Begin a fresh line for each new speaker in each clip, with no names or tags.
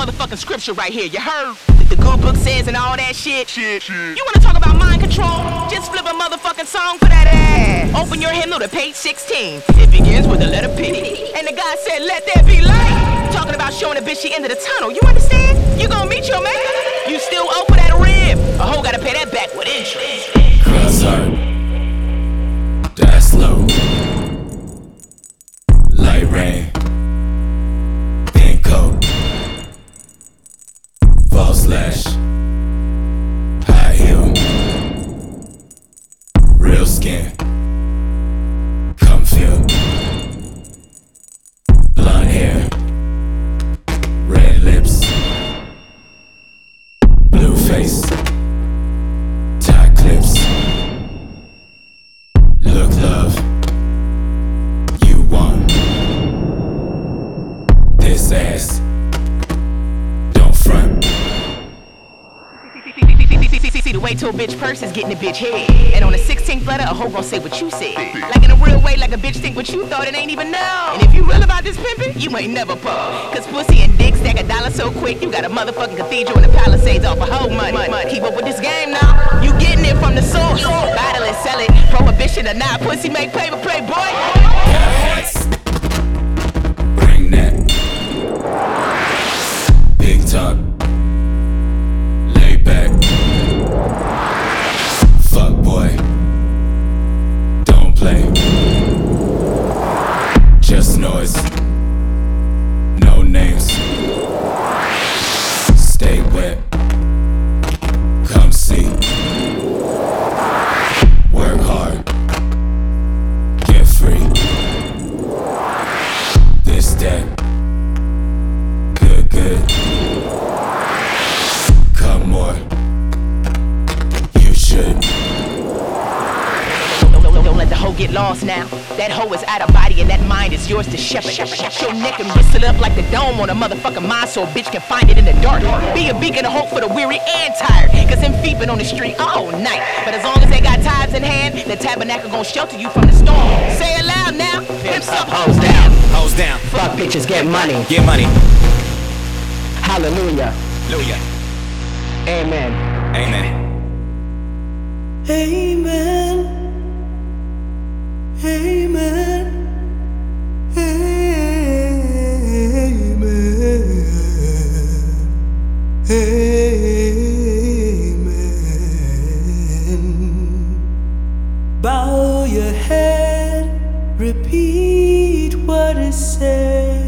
motherfucking scripture right here, you heard? The good book says and all that shit. You wanna talk about mind control? Just flip a motherfucking song for that ass. Open your hymnal to page 16. It begins with the letter P. And the guy said, let there be light. Talking about showing a bitch she into the tunnel, you understand? You gonna meet your man? You still owe for that rib. A hoe gotta pay that back with interest.
Cross heart, die slow. Light rain, pink coat, false lash, high heel, real skin, come feel, blonde hair, red lips, blue face, tie clips, look love, you want this ass, don't front.
See the way to a bitch purse is getting a bitch head. And on the 16th letter, a hoe gon' say what you said. Like in a real way, like a bitch think what you thought and ain't even know. And if you real about this pimpin', you ain't never pull. Cause pussy and dick stack $1 so quick, you got a motherfucking cathedral in the Palisades off of hoe money. Keep up with this game now, you getting it from the source. Bottle and sell it, prohibition or not, pussy make paper play, boy.
Got hats, bring that. Big talk, lay back. Fuck boy, don't play. Just noise, no names. Stay wet, come see. Work hard, get free. This, that, good. Come more, you should.
Don't let the hoe get lost now. That hoe is out of body and that mind is yours to shepherd. Your neck and wrist it up like the dome on a motherfucking mind so a bitch can find it in the dark. Be a beacon of hope for the weary and tired. Cause them feet been on the street all night. But as long as they got tithes in hand, the tabernacle gon' shelter you from the storm. Say it loud now. Pimps up, hoes down.
Hoes down.
Fuck bitches, get money.
Get money.
Hallelujah.
Hallelujah.
Amen.
Amen.
Amen. Amen. Amen. Amen. Bow your head, repeat what is said.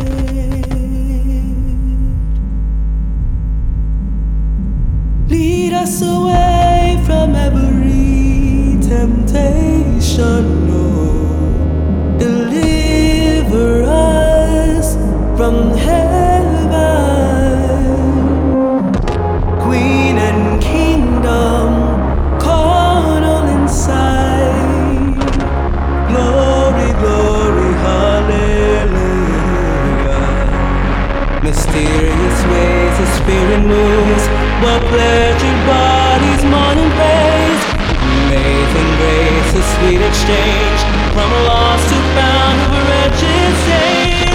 Lead us away from every temptation, Lord. Deliver us from heaven. Queen and kingdom, carnal inside. Glory, glory, hallelujah. Mysterious ways the Spirit moves, while pleasured bodies mourn and praise. Amazing grace, a sweet exchange, from a lost to found of a wretched saint.